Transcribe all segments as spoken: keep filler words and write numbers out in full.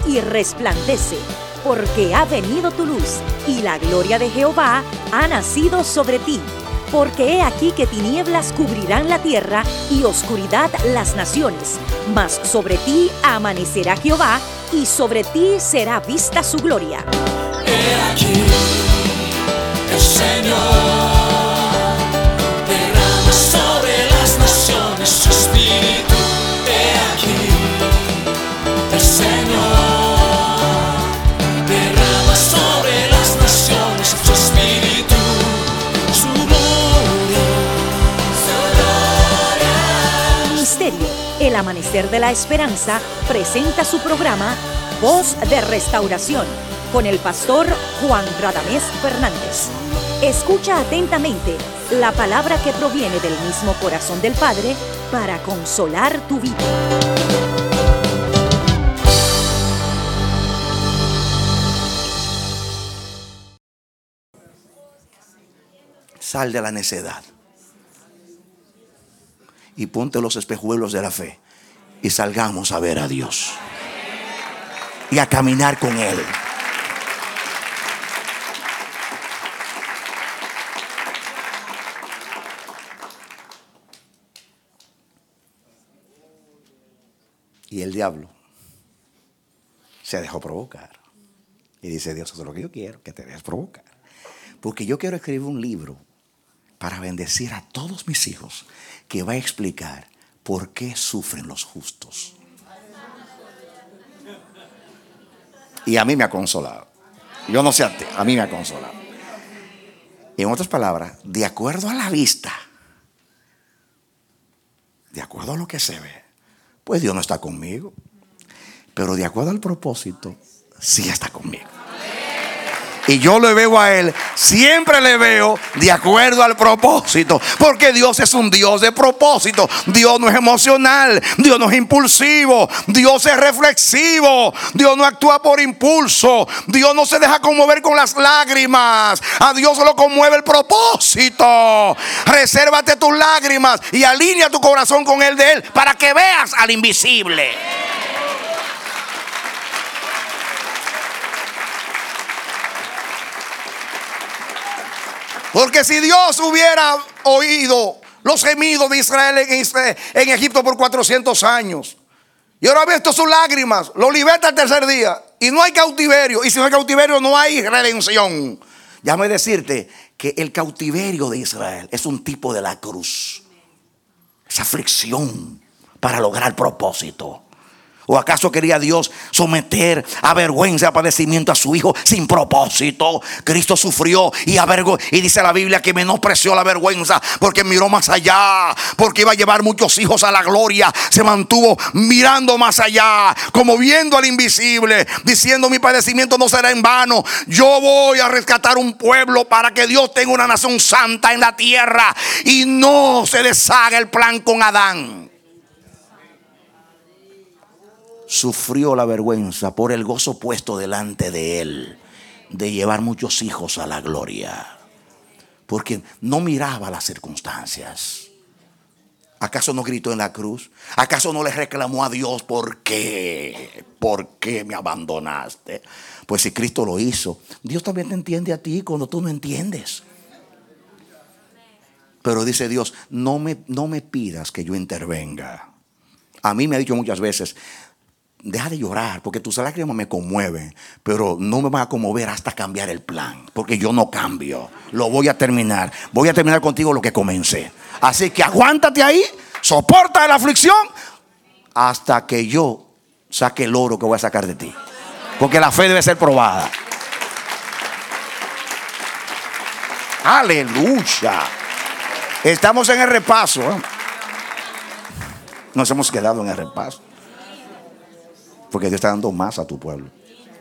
y resplandece, porque ha venido tu luz, y la gloria de Jehová ha nacido sobre ti. Porque he aquí que tinieblas cubrirán la tierra, y oscuridad las naciones. Mas sobre ti amanecerá Jehová, y sobre ti será vista su gloria. He aquí, el Señor derrama sobre las naciones su espíritu. He aquí, el Señor derrama sobre las naciones su espíritu. Su gloria, su gloria. Ministerio El Amanecer de la Esperanza presenta su programa Voz de Restauración con el pastor Juan Radamés Fernández. Escucha atentamente la palabra que proviene del mismo corazón del Padre para consolar tu vida. Sal de la necedad y ponte los espejuelos de la fe y salgamos a ver a Dios y a caminar con Él. Y el diablo se dejó provocar. Y dice Dios, eso es lo que yo quiero, que te dejes provocar. Porque yo quiero escribir un libro para bendecir a todos mis hijos, que va a explicar por qué sufren los justos. Y a mí me ha consolado. Yo no sé a ti, a mí me ha consolado. En otras palabras, de acuerdo a la vista, de acuerdo a lo que se ve, pues Dios no está conmigo. Pero de acuerdo al propósito, sí está conmigo. Y yo le veo a Él, siempre le veo de acuerdo al propósito. Porque Dios es un Dios de propósito. Dios no es emocional, Dios no es impulsivo, Dios es reflexivo. Dios no actúa por impulso, Dios no se deja conmover con las lágrimas. A Dios lo conmueve el propósito. Resérvate tus lágrimas y alinea tu corazón con el de Él, para que veas al invisible. Porque si Dios hubiera oído los gemidos de Israel en, Israel, en Egipto por cuatrocientos años, y ahora ha visto sus lágrimas, lo liberta el tercer día, y no hay cautiverio, y si no hay cautiverio no hay redención. Déjame decirte que el cautiverio de Israel es un tipo de la cruz, esa aflicción para lograr propósito. ¿O acaso quería Dios someter a vergüenza, a padecimiento a su Hijo sin propósito? Cristo sufrió y avergo, y dice la Biblia que menospreció la vergüenza porque miró más allá, porque iba a llevar muchos hijos a la gloria. Se mantuvo mirando más allá, como viendo al invisible, diciendo: mi padecimiento no será en vano. Yo voy a rescatar un pueblo para que Dios tenga una nación santa en la tierra y no se deshaga el plan con Adán. Sufrió la vergüenza por el gozo puesto delante de Él, de llevar muchos hijos a la gloria. Porque no miraba las circunstancias. ¿Acaso no gritó en la cruz? ¿Acaso no le reclamó a Dios: ¿por qué? ¿Por qué me abandonaste? Pues si Cristo lo hizo, Dios también te entiende a ti cuando tú no entiendes. Pero dice Dios: no me, no me pidas que yo intervenga. A mí me ha dicho muchas veces: deja de llorar, porque tus lágrimas me conmueven, pero no me van a conmover hasta cambiar el plan, porque yo no cambio. Lo voy a terminar. Voy a terminar contigo lo que comencé. Así que aguántate ahí, soporta la aflicción hasta que yo saque el oro que voy a sacar de ti, porque la fe debe ser probada. Aleluya. Estamos en el repaso, ¿eh? Nos hemos quedado en el repaso, porque Dios está dando más a tu pueblo.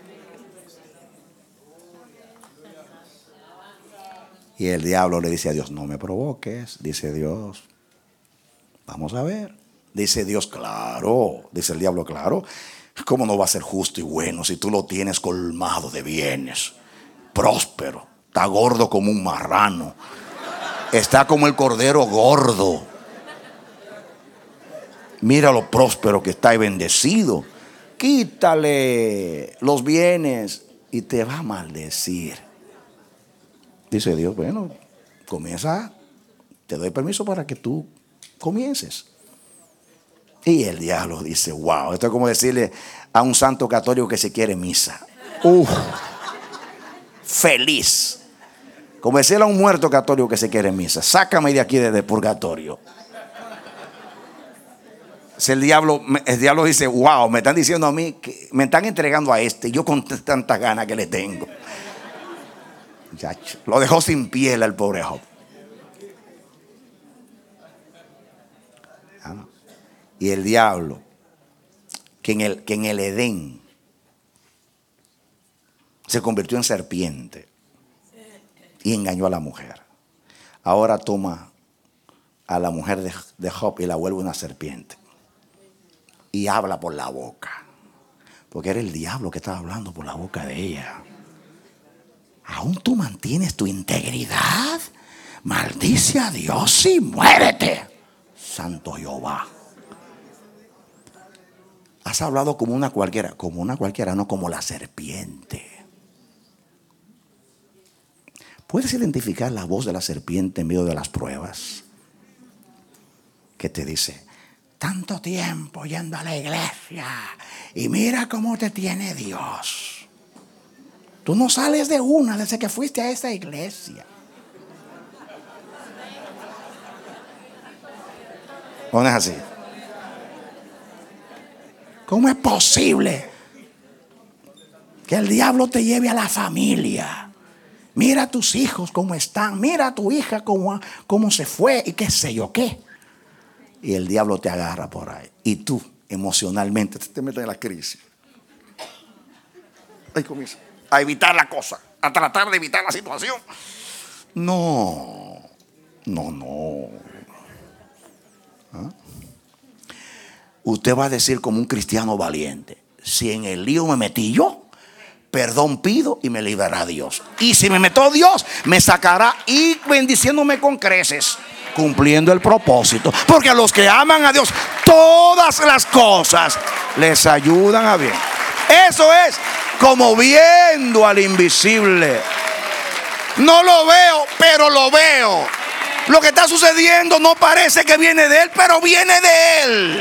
Y el diablo le dice a Dios: no me provoques. Dice Dios: vamos a ver. Dice Dios: claro. Dice el diablo: claro. ¿Cómo no va a ser justo y bueno si tú lo tienes colmado de bienes? Próspero. Está gordo como un marrano. Está como el cordero gordo. Mira lo próspero que está y bendecido. quítale los bienes y te va a maldecir. Dice Dios, bueno, comienza, te doy permiso para que tú comiences. Y el diablo dice, wow, esto es como decirle a un santo católico que se quiere misa. Uf, feliz. Como decirle a un muerto católico que se quiere misa, sácame de aquí desde el purgatorio. Si el diablo, el diablo dice, wow, me están diciendo a mí, que me están entregando a este, yo con tantas ganas que le tengo. Muchacho, lo dejó sin piel al pobre Job. ¿Ah? Y el diablo, que en el, que en el Edén se convirtió en serpiente y engañó a la mujer, ahora toma a la mujer de, de Job y la vuelve una serpiente y habla por la boca, porque era el diablo que estaba hablando por la boca de ella. ¿Aún tú mantienes tu integridad? Maldice a Dios y muérete, Santo Jehová. Has hablado como una cualquiera, como una cualquiera, no como la serpiente. ¿Puedes identificar la voz de la serpiente en medio de las pruebas? Que te dice, tanto tiempo yendo a la iglesia y mira cómo te tiene Dios. Tú no sales de una desde que fuiste a esa iglesia. ¿O no es así? ¿Cómo es posible que el diablo te lleve a la familia? Mira a tus hijos cómo están. Mira a tu hija cómo, cómo se fue y qué sé yo qué. Y el diablo te agarra por ahí. Y tú emocionalmente te metes en la crisis. Ahí comienza a evitar la cosa, a tratar de evitar la situación. No, no, no. ¿Ah? Usted va a decir como un cristiano valiente, si en el lío me metí yo, perdón pido y me liberará Dios. Y si me metió Dios, me sacará y bendiciéndome con creces, cumpliendo el propósito. Porque a los que aman a Dios, todas las cosas les ayudan a bien. Eso es como viendo al invisible. No lo veo, pero lo veo. Lo que está sucediendo no parece que viene de Él, pero viene de Él.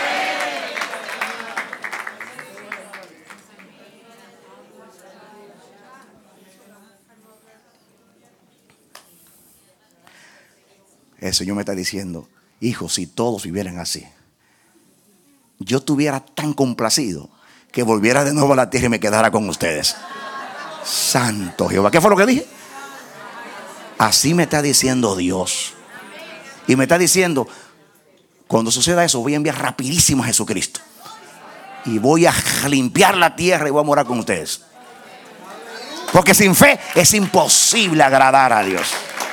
El Señor me está diciendo, hijo, si todos vivieran así, yo estuviera tan complacido que volviera de nuevo a la tierra y me quedara con ustedes. Santo Jehová. ¿Qué fue lo que dije? Así me está diciendo Dios. Y me está diciendo, cuando suceda eso, voy a enviar rapidísimo a Jesucristo. Y voy a limpiar la tierra y voy a morar con ustedes. Porque sin fe es imposible agradar a Dios.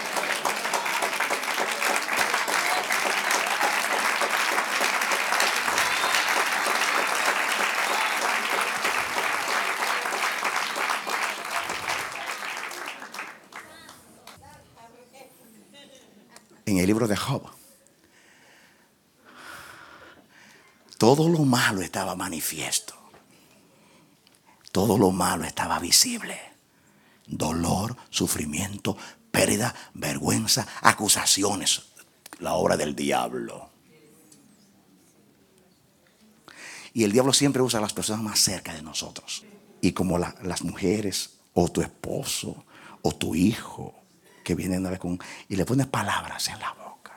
En el libro de Job, todo lo malo estaba manifiesto. Todo lo malo estaba visible. Dolor, sufrimiento, pérdida, vergüenza, acusaciones. La obra del diablo. Y el diablo siempre usa a las personas más cerca de nosotros. Y como la, las mujeres, o tu esposo, o tu hijo, que viene una vez con, y le pones palabras en la boca.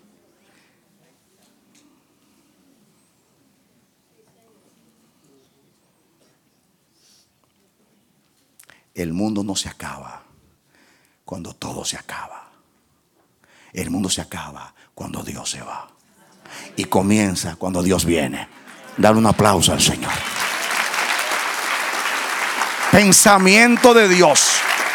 El mundo no se acaba cuando todo se acaba. El mundo se acaba cuando Dios se va. Y comienza cuando Dios viene. Dale un aplauso al Señor. Pensamiento de Dios.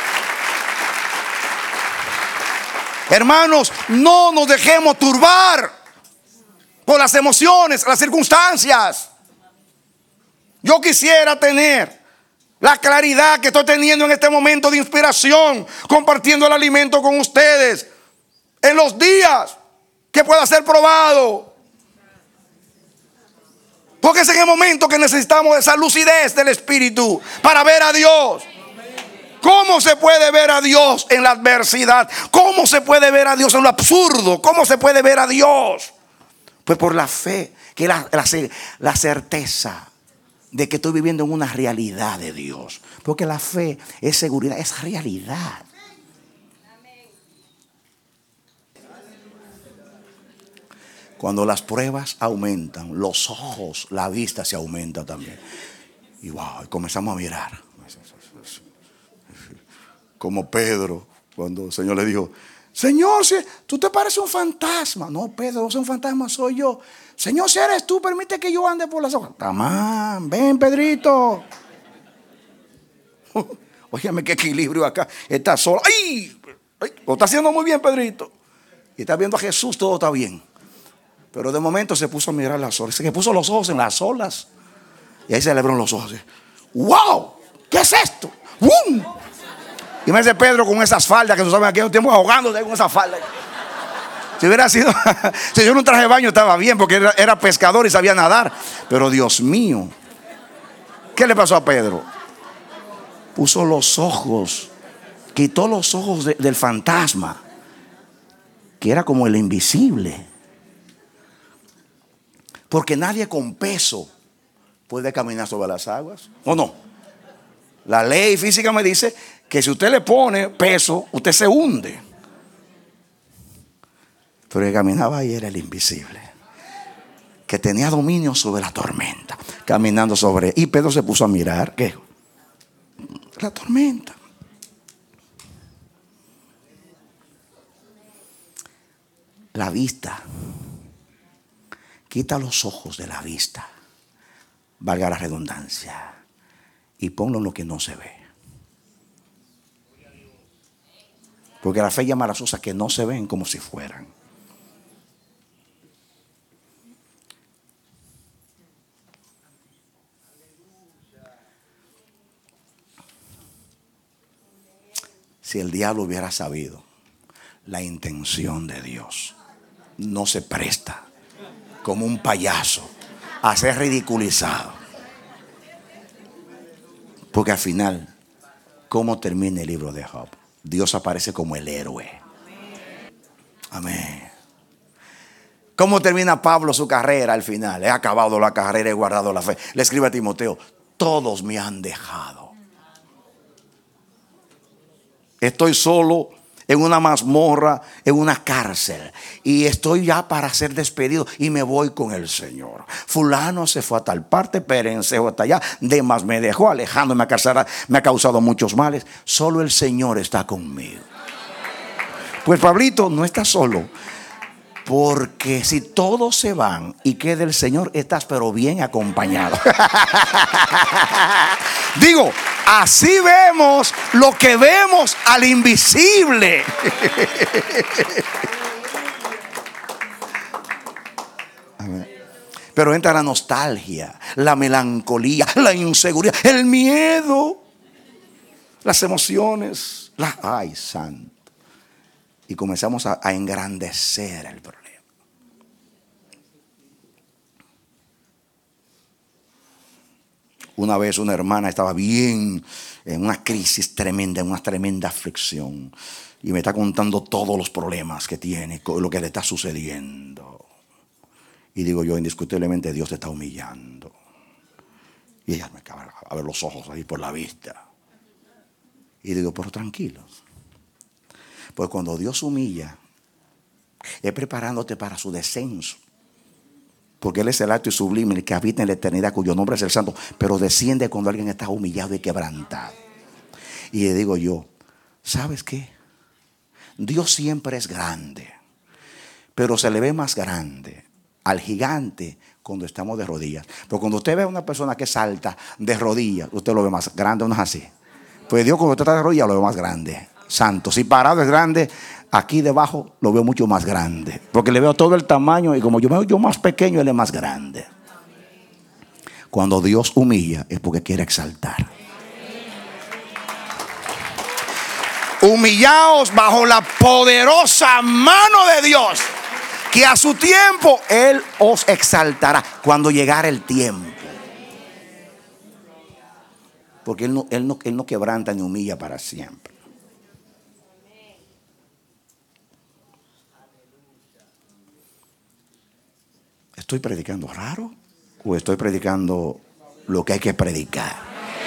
Hermanos, no nos dejemos turbar por las emociones, las circunstancias. Yo quisiera tener la claridad que estoy teniendo en este momento de inspiración, compartiendo el alimento con ustedes, en los días que pueda ser probado. Porque es en el momento que necesitamos esa lucidez del Espíritu para ver a Dios. ¿Cómo se puede ver a Dios en la adversidad? ¿Cómo se puede ver a Dios en lo absurdo? ¿Cómo se puede ver a Dios? Pues por la fe, que es la, la, la certeza de que estoy viviendo en una realidad de Dios. Porque la fe es seguridad, es realidad. Cuando las pruebas aumentan, los ojos, la vista se aumenta también. Y wow, comenzamos a mirar. Como Pedro, cuando el Señor le dijo: Señor, si tú te pareces un fantasma. No, Pedro, no soy un fantasma, soy yo. Señor, si eres tú, permite que yo ande por las aguas. Tamán, ven, Pedrito. Óyeme, qué equilibrio acá. Está solo. ¡Ay! ¡Ay! Lo está haciendo muy bien, Pedrito. Y está viendo a Jesús, todo está bien. Pero de momento se puso a mirar las olas. Se puso los ojos en las olas. Y ahí se le abrieron los ojos. ¡Wow! ¿Qué es esto? ¡Bum! Y me dice Pedro con esas faldas que tú sabes, aquí un tiempo ahogándose con esas faldas. Si hubiera sido, si yo no traje de baño estaba bien, porque era, era pescador y sabía nadar. Pero Dios mío, ¿qué le pasó a Pedro? Puso los ojos, quitó los ojos de, del fantasma, que era como el invisible. Porque nadie con peso puede caminar sobre las aguas, ¿o no? La ley física me dice que si usted le pone peso, usted se hunde. Pero el que caminaba ahí era el invisible, que tenía dominio sobre la tormenta, caminando sobre. Y Pedro se puso a mirar, ¿qué? La tormenta. La vista. Quita los ojos de la vista, valga la redundancia, y ponlo en lo que no se ve. Porque la fe llama a las cosas que no se ven como si fueran. Si el diablo hubiera sabido la intención de Dios, no se presta como un payaso a ser ridiculizado. Porque al final, ¿cómo termina el libro de Job? Dios aparece como el héroe. Amén. ¿Cómo termina Pablo su carrera al final? He acabado la carrera, he guardado la fe. Le escribe a Timoteo: todos me han dejado. Estoy solo en una mazmorra, en una cárcel, y estoy ya para ser despedido y me voy con el Señor. Fulano se fue a tal parte, Perencejo hasta allá, Demas me dejó, Alejandro me ha causado, me ha causado muchos males. Solo el Señor está conmigo. Pues Pablito no está solo, porque si todos se van y queda el Señor, estás pero bien acompañado. Digo, así vemos lo que vemos al invisible. Pero entra la nostalgia, la melancolía, la inseguridad, el miedo, las emociones, la ay santo. Y comenzamos a, a engrandecer el problema. Una vez una hermana estaba bien en una crisis tremenda, en una tremenda aflicción, y me está contando todos los problemas que tiene, lo que le está sucediendo. Y digo yo, indiscutiblemente Dios te está humillando. Y ella me acaba a ver los ojos ahí por la vista. Y digo, pero tranquilos. Pues cuando Dios humilla, es preparándote para su descenso. Porque Él es el alto y sublime, el que habita en la eternidad, cuyo nombre es el santo. Pero desciende cuando alguien está humillado y quebrantado. Y le digo yo, ¿sabes qué? Dios siempre es grande, pero se le ve más grande al gigante cuando estamos de rodillas. Pero cuando usted ve a una persona que salta de rodillas, usted lo ve más grande, ¿no es así? Pues Dios, cuando usted está de rodillas, lo ve más grande. Santo, si parado es grande, aquí debajo lo veo mucho más grande, porque le veo todo el tamaño, y como yo me veo yo más pequeño, Él es más grande. Cuando Dios humilla es porque quiere exaltar. Humillaos bajo la poderosa mano de Dios, que a su tiempo Él os exaltará cuando llegara el tiempo. Porque Él no, Él no, Él no quebranta ni humilla para siempre. ¿Estoy predicando raro? ¿O estoy predicando lo que hay que predicar?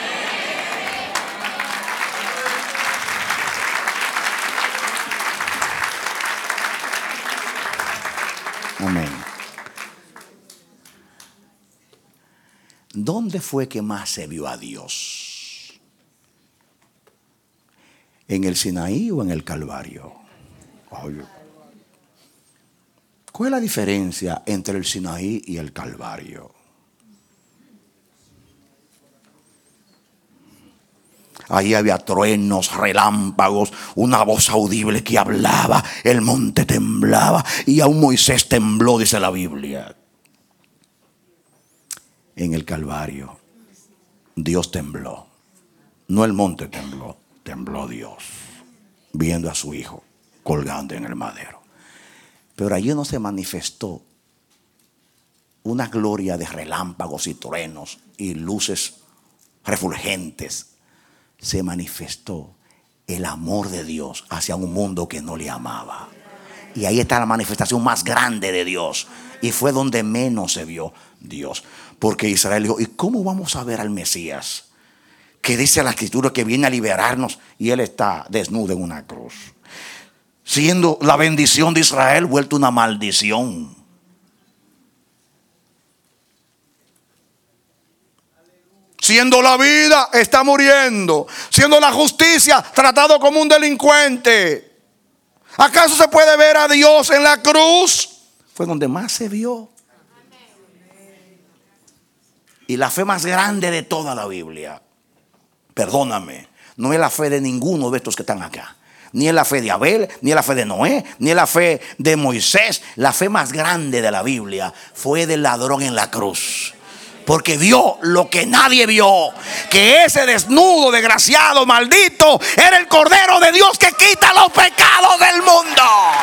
Amén. ¿Dónde fue que más se vio a Dios? ¿En el Sinaí o en el Calvario? Oye. ¿Cuál es la diferencia entre el Sinaí y el Calvario? Ahí había truenos, relámpagos, una voz audible que hablaba, el monte temblaba y aún Moisés tembló, dice la Biblia. En el Calvario, Dios tembló. No el monte tembló, tembló Dios, viendo a su hijo colgando en el madero. Pero allí no se manifestó una gloria de relámpagos y truenos y luces refulgentes. Se manifestó el amor de Dios hacia un mundo que no le amaba. Y ahí está la manifestación más grande de Dios. Y fue donde menos se vio Dios. Porque Israel dijo, ¿y cómo vamos a ver al Mesías? Que dice la Escritura que viene a liberarnos y Él está desnudo en una cruz. Siendo la bendición de Israel vuelta una maldición. Siendo la vida, está muriendo. Siendo la justicia, tratado como un delincuente. ¿Acaso se puede ver a Dios en la cruz? Fue donde más se vio. Y la fe más grande de toda la Biblia, perdóname, no es la fe de ninguno de estos que están acá. Ni es la fe de Abel, ni es la fe de Noé, ni es la fe de Moisés. La fe más grande de la Biblia fue del ladrón en la cruz. Porque vio lo que nadie vio. Que ese desnudo, desgraciado, maldito, era el Cordero de Dios que quita los pecados del mundo.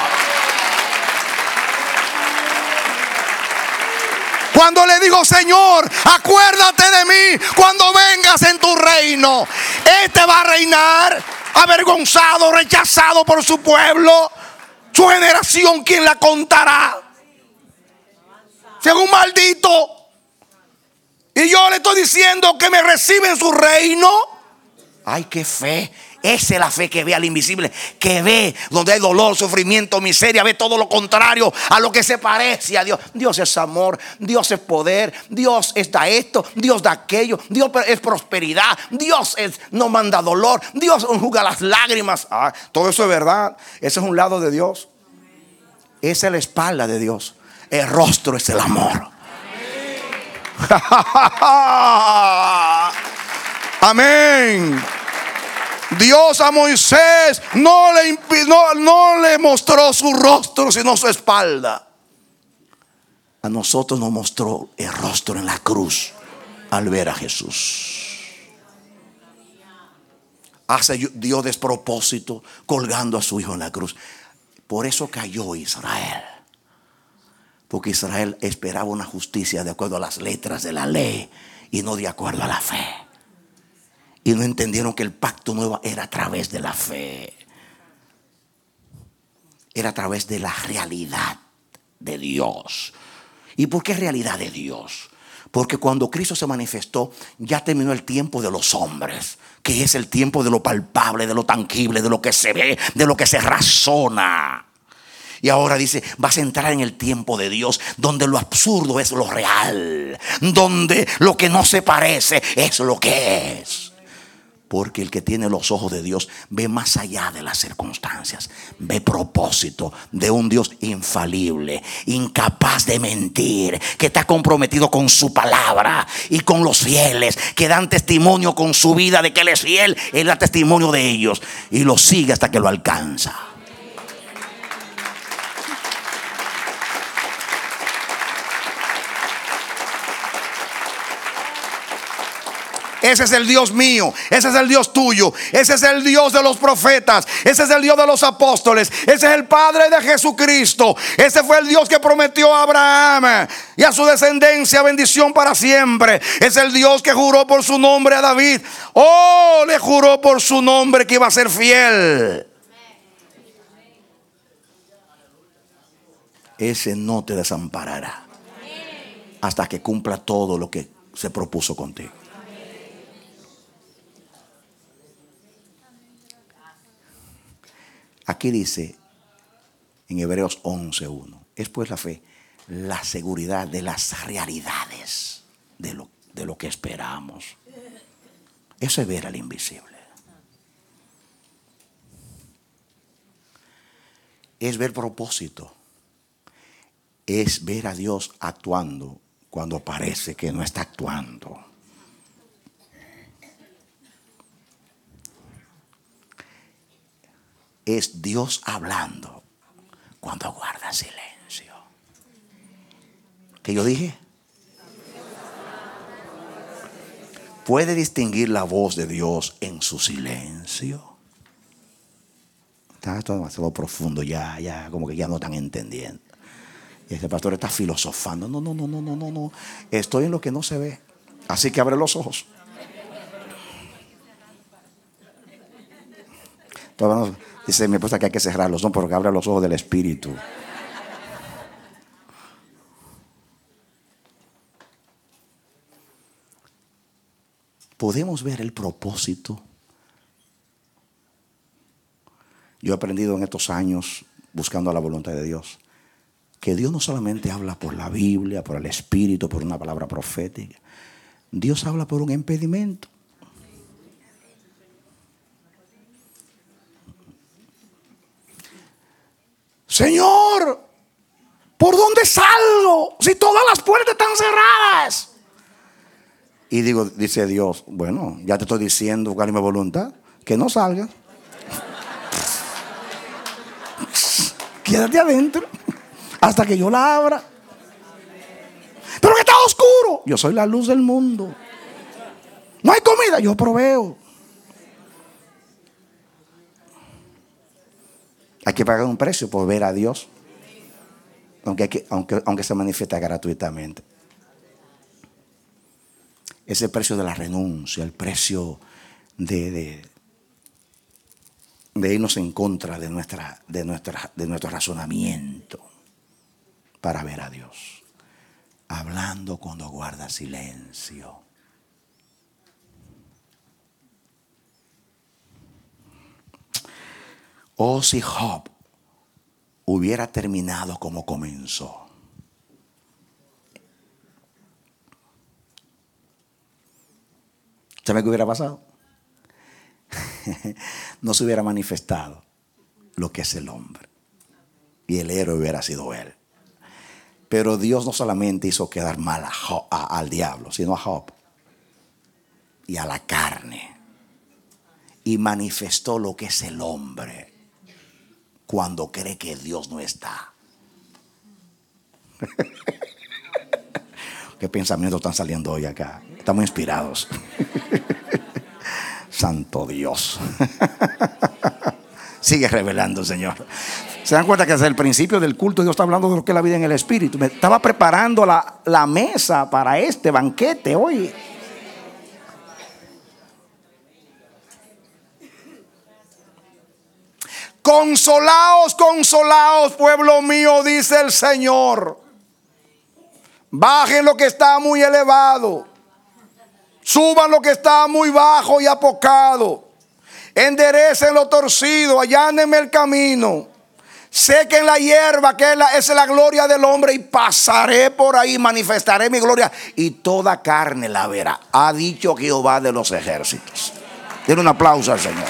Cuando le dijo, Señor, acuérdate de mí cuando vengas en tu reino. Este va a reinar avergonzado, rechazado por su pueblo. Su generación, ¿quién la contará? Si es un maldito. Y yo le estoy diciendo que me recibe en su reino. Ay, qué fe. Esa es la fe que ve al invisible, que ve donde hay dolor, sufrimiento, miseria, ve todo lo contrario a lo que se parece a Dios. Dios es amor, Dios es poder, Dios es da esto, Dios da aquello, Dios es prosperidad, Dios es, no manda dolor, Dios enjuga las lágrimas. Ah, todo eso es verdad. Ese es un lado de Dios. Esa es la espalda de Dios. El rostro es el amor. Amén. Dios a Moisés no le, impi- no, no le mostró su rostro, sino su espalda. A nosotros nos mostró el rostro en la cruz al ver a Jesús. Hace Dios despropósito colgando a su hijo en la cruz. Por eso cayó Israel. Porque Israel esperaba una justicia de acuerdo a las letras de la ley y no de acuerdo a la fe. Y no entendieron que el pacto nuevo era a través de la fe. Era a través de la realidad de Dios. ¿Y por qué realidad de Dios? Porque cuando Cristo se manifestó, ya terminó el tiempo de los hombres, que es el tiempo de lo palpable, de lo tangible, de lo que se ve, de lo que se razona. Y ahora dice, vas a entrar en el tiempo de Dios, donde lo absurdo es lo real, donde lo que no se parece es lo que es. Porque el que tiene los ojos de Dios ve más allá de las circunstancias, ve propósito de un Dios infalible, incapaz de mentir, que está comprometido con su palabra y con los fieles, que dan testimonio con su vida de que Él es fiel. Él da testimonio de ellos y lo sigue hasta que lo alcanza. Ese es el Dios mío, ese es el Dios tuyo, ese es el Dios de los profetas, ese es el Dios de los apóstoles, ese es el Padre de Jesucristo. Ese fue el Dios que prometió a Abraham y a su descendencia bendición para siempre. Es el Dios que juró por su nombre a David. Oh, le juró por su nombre que iba a ser fiel. Ese no te desamparará hasta que cumpla todo lo que se propuso contigo. Aquí dice en Hebreos once uno, es pues la fe, la seguridad de las realidades de lo, de lo que esperamos. Eso es ver al invisible. Es ver propósito. Es ver a Dios actuando cuando parece que no está actuando. Es Dios hablando cuando guarda silencio. ¿Qué yo dije? ¿Puede distinguir la voz de Dios en su silencio? Está todo demasiado profundo ya, ya, como que ya no están entendiendo. Y ese pastor está filosofando. No, no, no, no, no, no, no. Estoy en lo que no se ve. Así que abre los ojos. Todavía no, dice mi esposa que hay que cerrarlos, no, porque abre los ojos del Espíritu. Podemos ver el propósito. Yo he aprendido en estos años, buscando la voluntad de Dios, que Dios no solamente habla por la Biblia, por el Espíritu, por una palabra profética. Dios habla por un impedimento. Señor, ¿por dónde salgo si todas las puertas están cerradas? Y digo, dice Dios, bueno, ya te estoy diciendo, buscar mi voluntad, que no salgas. Quédate adentro hasta que yo la abra. Pero que está oscuro. Yo soy la luz del mundo. No hay comida, yo proveo. Hay que pagar un precio por ver a Dios, aunque, hay que, aunque, aunque se manifiesta gratuitamente. Es el precio de la renuncia, el precio de, de, de irnos en contra de, nuestra, de, nuestra, de nuestro razonamiento para ver a Dios. Hablando cuando guarda silencio. Oh, si Job hubiera terminado como comenzó. ¿Sabe qué hubiera pasado? No se hubiera manifestado lo que es el hombre. Y el héroe hubiera sido él. Pero Dios no solamente hizo quedar mal a Job, a, al diablo, sino a Job y a la carne. Y manifestó lo que es el hombre cuando cree que Dios no está. ¿Qué pensamientos están saliendo hoy acá? Estamos inspirados. Santo Dios. Sigue revelando, Señor. ¿Se dan cuenta que desde el principio del culto Dios está hablando de lo que es la vida en el Espíritu? Me estaba preparando la, la mesa para este banquete hoy. Consolaos, consolaos, pueblo mío, dice el Señor. Bajen lo que está muy elevado. Suban lo que está muy bajo y apocado. Enderecen lo torcido, allánenme el camino. Sequen la hierba, que es la, es la gloria del hombre, y pasaré por ahí, manifestaré mi gloria, y toda carne la verá. Ha dicho Jehová de los ejércitos. Den un aplauso al Señor.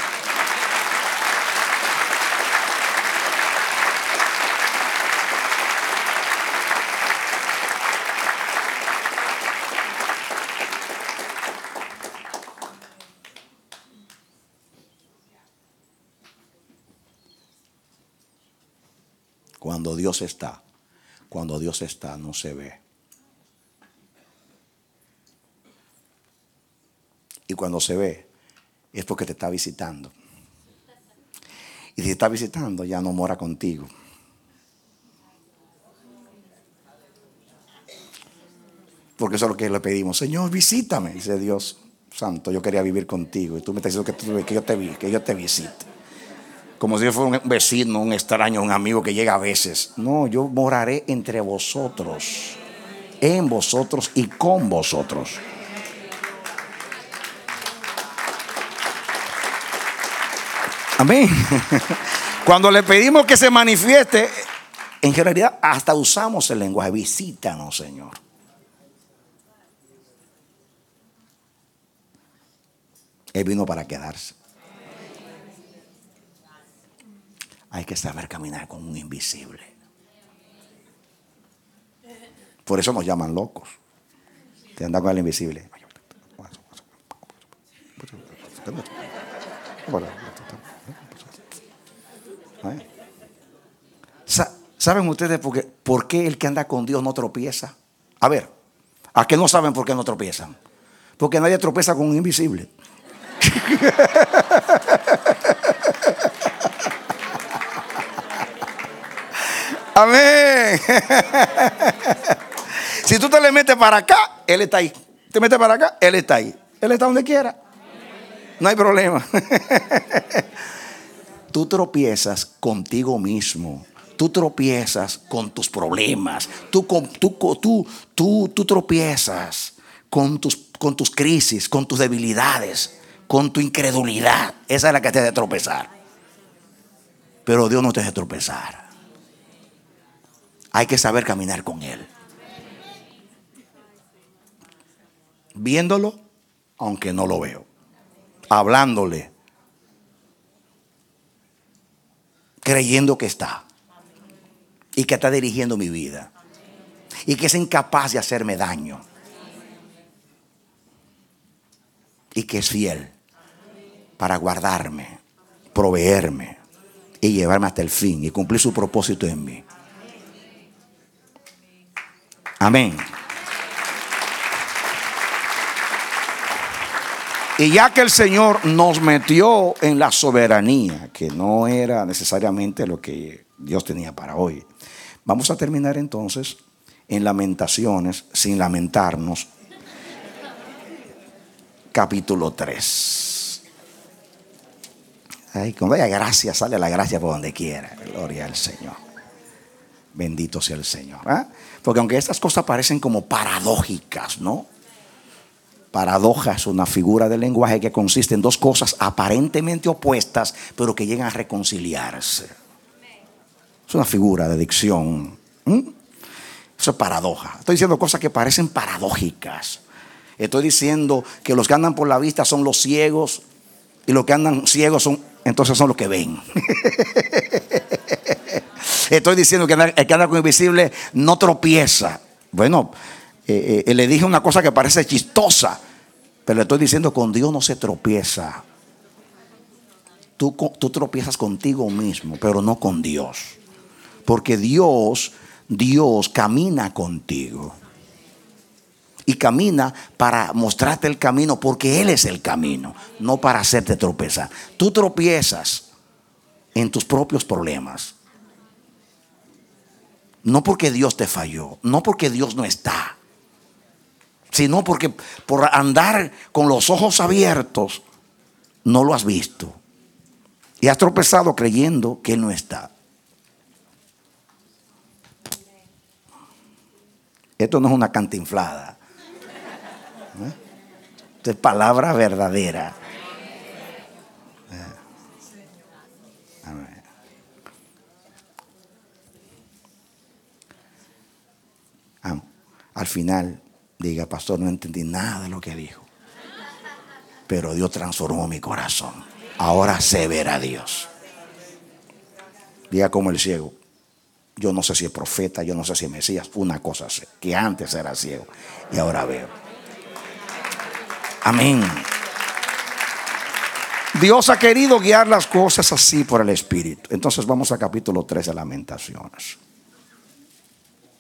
Cuando Dios está, cuando Dios está, no se ve. Y Y cuando se ve, es porque te está visitando. Y si te está visitando, ya no mora contigo. Porque eso es lo que le pedimos. Señor, visítame. Dice Dios santo, yo quería vivir contigo. Y tú me estás diciendo que, tú, que, yo, te, que yo te visite. Como si yo fuera un vecino, un extraño, un amigo que llega a veces. No, yo moraré entre vosotros, en vosotros y con vosotros. Amén. Cuando le pedimos que se manifieste, en realidad hasta usamos el lenguaje. Visítanos, Señor. Él vino para quedarse. Hay que saber caminar con un invisible. Por eso nos llaman locos. Te andan con el invisible. ¿Saben ustedes por qué, por qué el que anda con Dios no tropieza? A ver, ¿a qué no saben por qué no tropiezan? Porque nadie tropieza con un invisible. Amén. Si tú te le metes para acá, Él está ahí. Te metes para acá, Él está ahí. Él está donde quiera. No hay problema. Tú tropiezas contigo mismo. Tú tropiezas con tus problemas. Tú, tú, tú, tú, tú tropiezas con tus, con tus crisis, con tus debilidades, con tu incredulidad. Esa es la que te hace tropezar. Pero Dios no te hace tropezar. Hay que saber caminar con Él. Viéndolo, aunque no lo veo. Hablándole. Creyendo que está. Y que está dirigiendo mi vida. Y que es incapaz de hacerme daño. Y que es fiel para guardarme, proveerme y llevarme hasta el fin y cumplir su propósito en mí. Amén. Y ya que el Señor nos metió en la soberanía, que no era necesariamente lo que Dios tenía para hoy, vamos a terminar entonces en Lamentaciones, sin lamentarnos, capítulo tres. Ay, cuando haya gracia, sale la gracia por donde quiera. Gloria al Señor. Bendito sea el Señor. ¿eh? Porque aunque estas cosas parecen como paradójicas, ¿no? Paradoja es una figura del lenguaje que consiste en dos cosas aparentemente opuestas, pero que llegan a reconciliarse. Es una figura de dicción. ¿Mm? Eso es paradoja. Estoy diciendo cosas que parecen paradójicas. Estoy diciendo que los que andan por la vista son los ciegos y los que andan ciegos son, entonces son los que ven. Estoy diciendo que el que anda con invisible no tropieza. Bueno, eh, eh, le dije una cosa que parece chistosa, pero le estoy diciendo con Dios no se tropieza. Tú, tú tropiezas contigo mismo, pero no con Dios. Porque Dios, Dios camina contigo. Y camina para mostrarte el camino, porque Él es el camino, no para hacerte tropezar. Tú tropiezas en tus propios problemas. No porque Dios te falló, no porque Dios no está, sino porque por andar con los ojos abiertos no lo has visto. Y has tropezado creyendo que Él no está. Esto no es una cantinflada. Esto es palabra verdadera. Amén. Ah, al final diga, pastor, no entendí nada de lo que dijo, pero Dios transformó mi corazón. Ahora sé ver a Dios. Diga como el ciego, yo no sé si es profeta, yo no sé si es Mesías. Una cosa sé, que antes era ciego y ahora veo. Amén. Dios ha querido guiar las cosas así por el Espíritu. Entonces vamos a capítulo tres de Lamentaciones.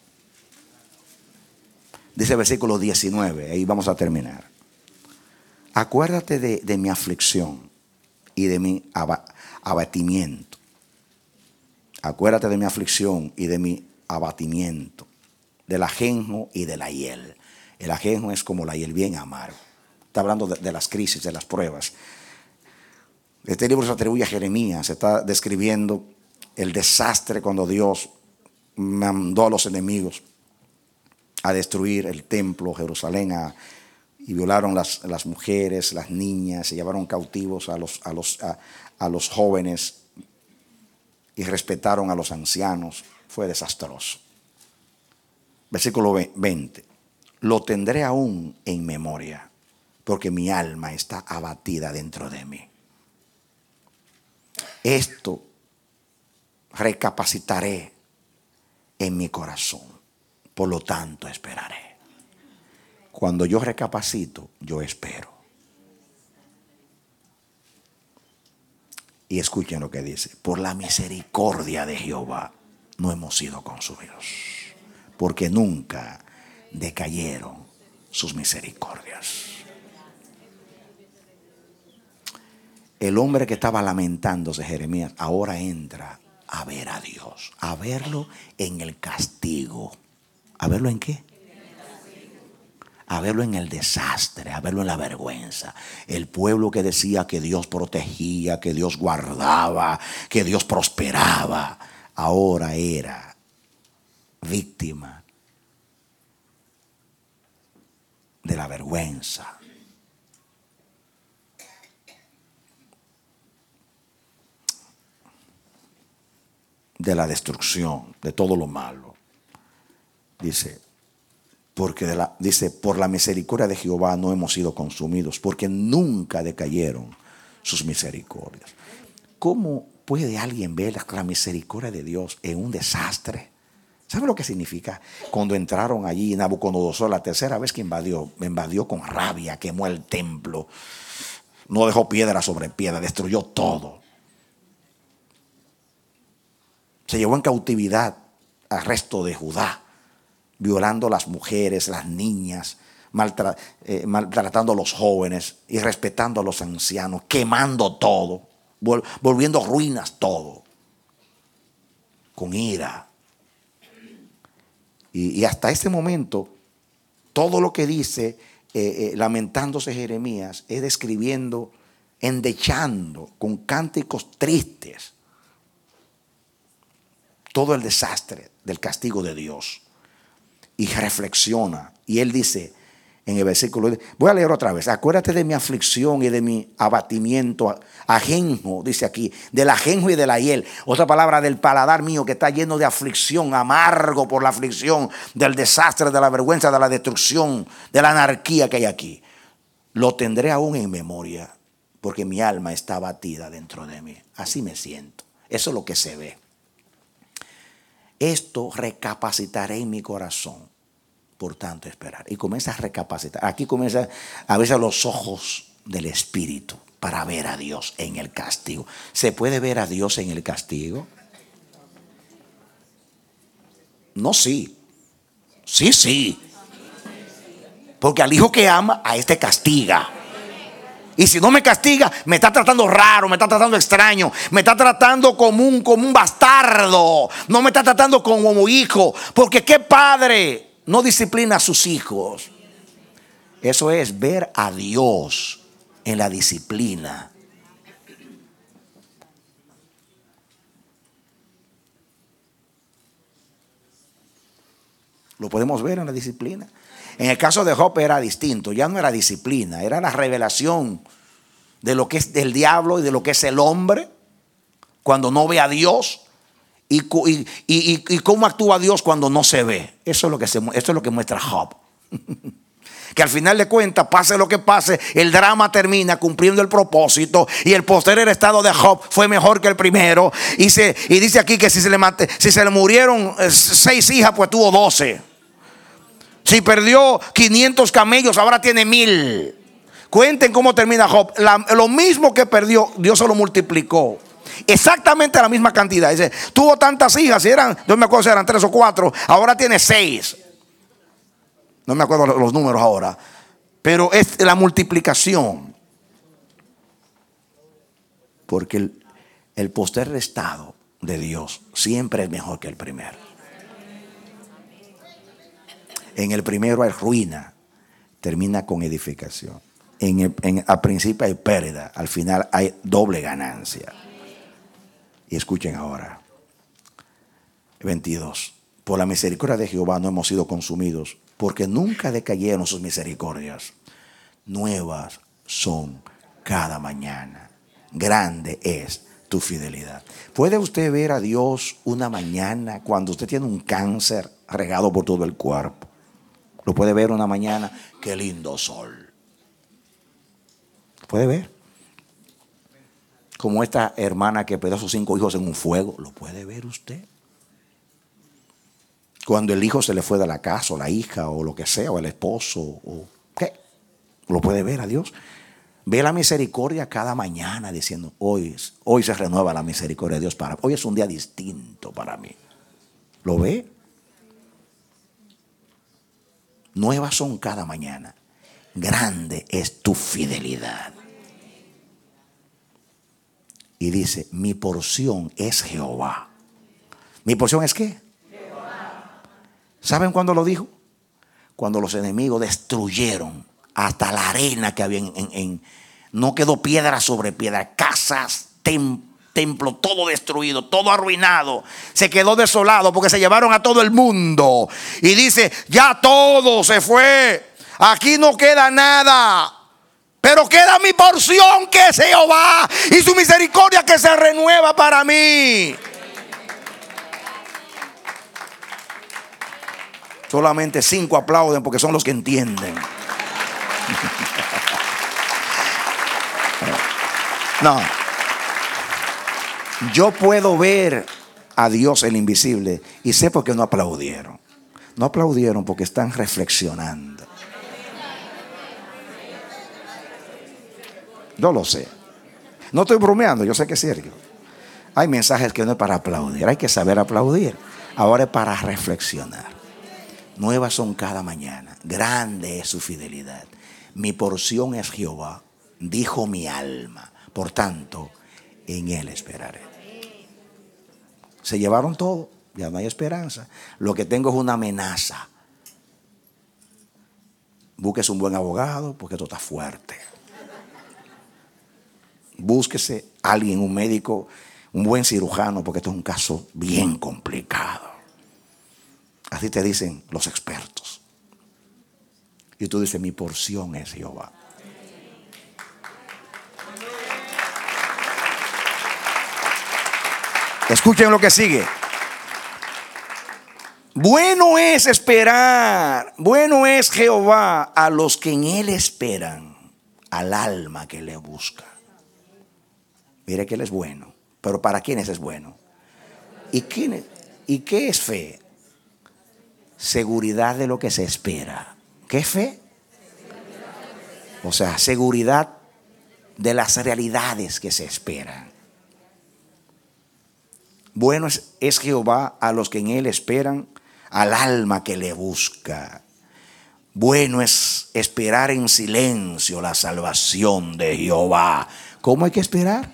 Dice versículo diecinueve, ahí vamos a terminar. acuérdate de, de mi aflicción y de mi aba, abatimiento. Acuérdate de mi aflicción y de mi abatimiento, del ajenjo y de la hiel. El ajenjo es como la hiel, bien amargo. Está hablando de, de las crisis, de las pruebas. Este libro se atribuye a Jeremías. Se está describiendo el desastre cuando Dios mandó a los enemigos a destruir el templo, Jerusalén, a, y violaron las, las mujeres, las niñas, se llevaron cautivos a los, a, los, a, a los jóvenes y respetaron a los ancianos. Fue desastroso. Versículo veinte. Lo tendré aún en memoria, porque mi alma está abatida dentro de mí. Esto recapacitaré en mi corazón, por lo tanto esperaré. Cuando yo recapacito, yo espero. Y escuchen lo que dice: por la misericordia de Jehová no hemos sido consumidos, porque nunca decayeron sus misericordias. El hombre que estaba lamentándose, Jeremías, ahora entra a ver a Dios, a verlo en el castigo. ¿A verlo en qué? A verlo en el desastre, a verlo en la vergüenza. El pueblo que decía que Dios protegía, que Dios guardaba, que Dios prosperaba, ahora era víctima de la vergüenza. De la destrucción, de todo lo malo. Dice, porque de la, dice, por la misericordia de Jehová no hemos sido consumidos, porque nunca decayeron sus misericordias. ¿Cómo puede alguien ver la misericordia de Dios en un desastre? ¿Sabe lo que significa? Cuando entraron allí, Nabucodonosor, la tercera vez que invadió, me invadió con rabia, quemó el templo, no dejó piedra sobre piedra, destruyó todo. Se llevó en cautividad al resto de Judá, violando a las mujeres, las niñas, maltra- eh, maltratando a los jóvenes y respetando a los ancianos, quemando todo, vol- volviendo ruinas todo, con ira. Y, y hasta ese momento, todo lo que dice, eh, eh, lamentándose Jeremías, es describiendo, endechando con cánticos tristes todo el desastre del castigo de Dios. Y reflexiona. Y él dice en el versículo, voy a leer otra vez: acuérdate de mi aflicción y de mi abatimiento, ajenjo, dice aquí, del ajenjo y de la hiel. Otra palabra, del paladar mío que está lleno de aflicción, amargo por la aflicción, del desastre, de la vergüenza, de la destrucción, de la anarquía que hay aquí. Lo tendré aún en memoria, porque mi alma está abatida dentro de mí. Así me siento. Eso es lo que se ve. Esto recapacitaré en mi corazón, por tanto esperar. Y comienza a recapacitar. Aquí comienza a verse los ojos del Espíritu para ver a Dios en el castigo. ¿Se puede ver a Dios en el castigo? No, sí. Sí, sí. Porque al hijo que ama, a este castiga. Y si no me castiga, me está tratando raro, me está tratando extraño, me está tratando como un, como un bastardo. No me está tratando como hijo. Porque ¿qué padre no disciplina a sus hijos? Eso es ver a Dios en la disciplina. Lo podemos ver en la disciplina. En el caso de Job era distinto, ya no era disciplina, era la revelación de lo que es del diablo y de lo que es el hombre cuando no ve a Dios y, y, y, y cómo actúa Dios cuando no se ve. Eso es lo que, se, eso es lo que muestra Job. Que al final de cuentas, pase lo que pase, el drama termina cumpliendo el propósito y el posterior estado de Job fue mejor que el primero. Y, se, y dice aquí que si se, le mate, si se le murieron seis hijas, pues tuvo doce. Si perdió quinientos camellos, ahora tiene mil. Cuenten cómo termina Job. La, lo mismo que perdió, Dios se lo multiplicó. Exactamente la misma cantidad. Dice, tuvo tantas hijas, si eran, yo me acuerdo si eran tres o cuatro, ahora tiene seis. No me acuerdo los números ahora. Pero es la multiplicación. Porque el, el postrer estado de Dios siempre es mejor que el primero. En el primero hay ruina, termina con edificación. En el, en, al principio hay pérdida, al final hay doble ganancia. Y escuchen ahora, veintidós. Por la misericordia de Jehová no hemos sido consumidos, porque nunca decayeron sus misericordias. Nuevas son cada mañana. Grande es tu fidelidad. ¿Puede usted ver a Dios una mañana cuando usted tiene un cáncer regado por todo el cuerpo? Lo puede ver una mañana, qué lindo sol. ¿Puede ver? Como esta hermana que perdió a sus cinco hijos en un fuego. ¿Lo puede ver usted? Cuando el hijo se le fue de la casa, o la hija, o lo que sea, o el esposo, o ¿qué? ¿Lo puede ver a Dios? Ve la misericordia cada mañana diciendo, hoy, hoy se renueva la misericordia de Dios para mí. Hoy es un día distinto para mí. ¿Lo ve? Nuevas son cada mañana. Grande es tu fidelidad. Y dice, mi porción es Jehová. ¿Mi porción es qué? Jehová. ¿Saben cuándo lo dijo? Cuando los enemigos destruyeron hasta la arena que había en, en, en no quedó piedra sobre piedra, casas, tem, templo, todo destruido, todo arruinado. Se quedó desolado porque se llevaron a todo el mundo. Y dice, ya todo se fue. Aquí no queda nada. Pero queda mi porción que es Jehová y su misericordia que se renueva para mí. Solamente cinco aplauden porque son los que entienden. No. Yo puedo ver a Dios el invisible y sé por qué no aplaudieron. No aplaudieron porque están reflexionando. Yo lo sé. No estoy bromeando, yo sé que es serio. Hay mensajes que no es para aplaudir, hay que saber aplaudir. Ahora es para reflexionar. Nuevas son cada mañana, grande es su fidelidad. Mi porción es Jehová, dijo mi alma. Por tanto, en Él esperaré. Se llevaron todo, ya no hay esperanza. Lo que tengo es una amenaza. Búsquese un buen abogado porque esto está fuerte. Búsquese alguien, un médico, un buen cirujano porque esto es un caso bien complicado. Así te dicen los expertos. Y tú dices, mi porción es Jehová. Escuchen lo que sigue. Bueno es esperar, bueno es Jehová a los que en Él esperan, al alma que le busca. Mire que Él es bueno, pero ¿para quiénes es bueno? ¿Y, quién es, ¿Y qué es fe? Seguridad de lo que se espera. ¿Qué es fe? O sea, seguridad de las realidades que se esperan. Bueno es, es Jehová a los que en Él esperan, al alma que le busca. Bueno es esperar en silencio la salvación de Jehová. ¿Cómo hay que esperar?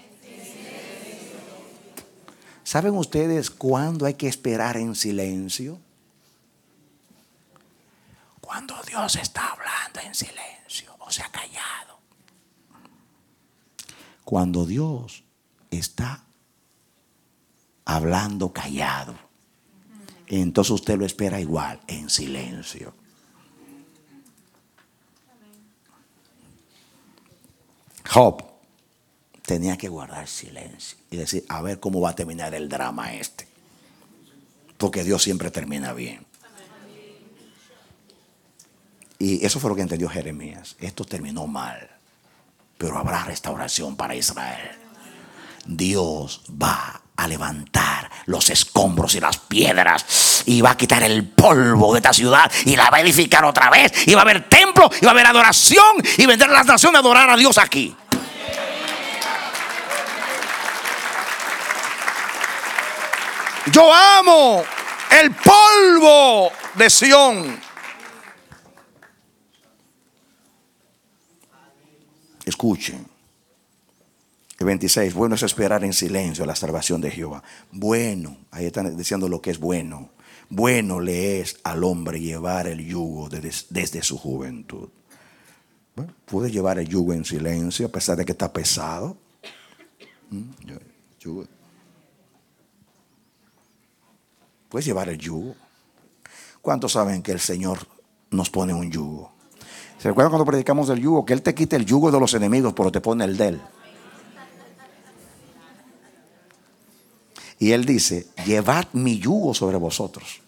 ¿Saben ustedes cuándo hay que esperar en silencio? Cuando Dios está hablando en silencio, o sea, callado. Cuando Dios está hablando callado, entonces usted lo espera igual, en silencio. Job tenía que guardar silencio y decir, a ver cómo va a terminar el drama este. Porque Dios siempre termina bien. Y eso fue lo que entendió Jeremías. Esto terminó mal, pero habrá restauración para Israel. Dios va a levantar los escombros y las piedras y va a quitar el polvo de esta ciudad y la va a edificar otra vez, y va a haber templo y va a haber adoración y vendrán las naciones a adorar a Dios aquí. Yo amo el polvo de Sión. escuchen. El veintiséis, bueno es esperar en silencio la salvación de Jehová. Bueno, ahí están diciendo lo que es bueno. Bueno le es al hombre llevar el yugo desde, desde su juventud. Bueno, puede llevar el yugo en silencio a pesar de que está pesado. Puedes llevar el yugo. ¿Cuántos saben que el Señor nos pone un yugo? ¿Se recuerdan cuando predicamos del yugo? Que Él te quita el yugo de los enemigos, pero te pone el de Él. Y Él dice, llevad mi yugo sobre vosotros.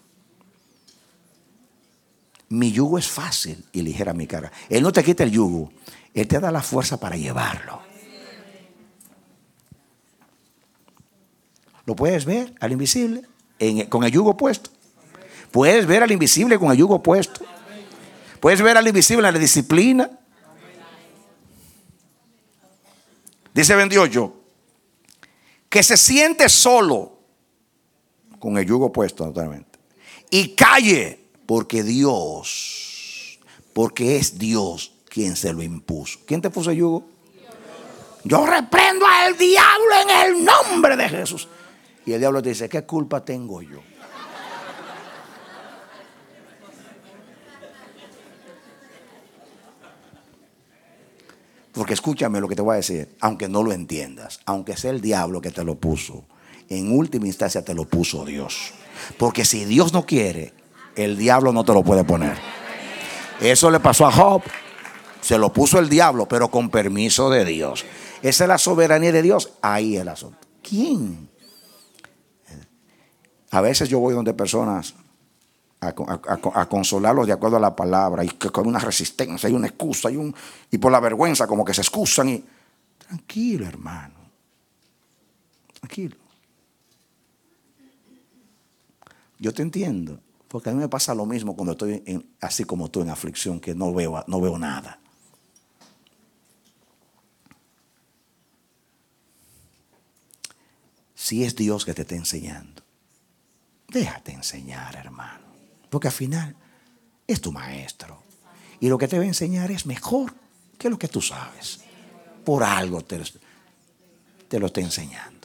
Mi yugo es fácil y ligera mi carga. Él no te quita el yugo, Él te da la fuerza para llevarlo. ¿Lo puedes ver al invisible en, con el yugo puesto? Puedes ver al invisible con el yugo puesto. Puedes ver al invisible en la disciplina. Dice veintiocho, que se siente solo con el yugo puesto totalmente y calle, porque Dios, porque es Dios quien se lo impuso. ¿Quién te puso el yugo? Yo reprendo al diablo en el nombre de Jesús. Y el diablo te dice, ¿qué culpa tengo yo? Porque escúchame lo que te voy a decir, aunque no lo entiendas, aunque sea el diablo que te lo puso, en última instancia te lo puso Dios. Porque si Dios no quiere, el diablo no te lo puede poner. Eso le pasó a Job. Se lo puso el diablo, pero con permiso de Dios. Esa es la soberanía de Dios. Ahí es el asunto. ¿Quién? A veces yo voy donde personas a, a, a consolarlos de acuerdo a la palabra, y que con una resistencia, hay una excusa, hay un, y por la vergüenza como que se excusan. Y, tranquilo, hermano. Tranquilo. Yo te entiendo, porque a mí me pasa lo mismo cuando estoy en, así como tú en aflicción, que no veo, no veo nada. Si es Dios que te está enseñando, déjate enseñar, hermano, porque al final es tu maestro y lo que te va a enseñar es mejor que lo que tú sabes. Por algo te, te lo está enseñando.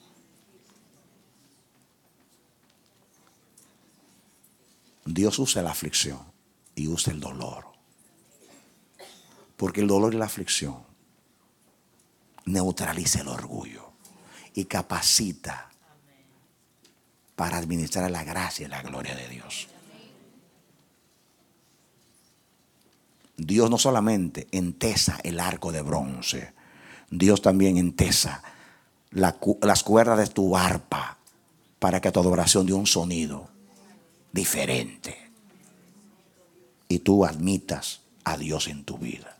Dios usa la aflicción y usa el dolor, porque el dolor y la aflicción neutraliza el orgullo y capacita para administrar la gracia y la gloria de Dios. Dios no solamente entesa el arco de bronce, Dios también entesa la, las cuerdas de tu arpa para que tu adoración dé un sonido diferente y tú admitas a Dios en tu vida.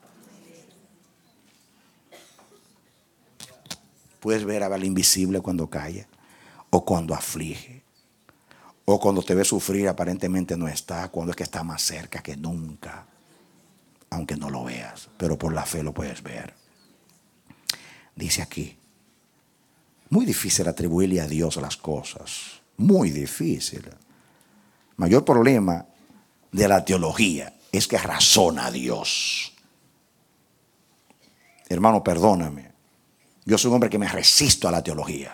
Puedes ver al invisible cuando calla o cuando aflige o cuando te ve sufrir, aparentemente no está, cuando es que está más cerca que nunca, aunque no lo veas, pero por la fe lo puedes ver. Dice aquí, muy difícil atribuirle a Dios las cosas, muy difícil. Mayor problema de la teología es que razona a Dios. Hermano, perdóname. Yo soy un hombre que me resisto a la teología,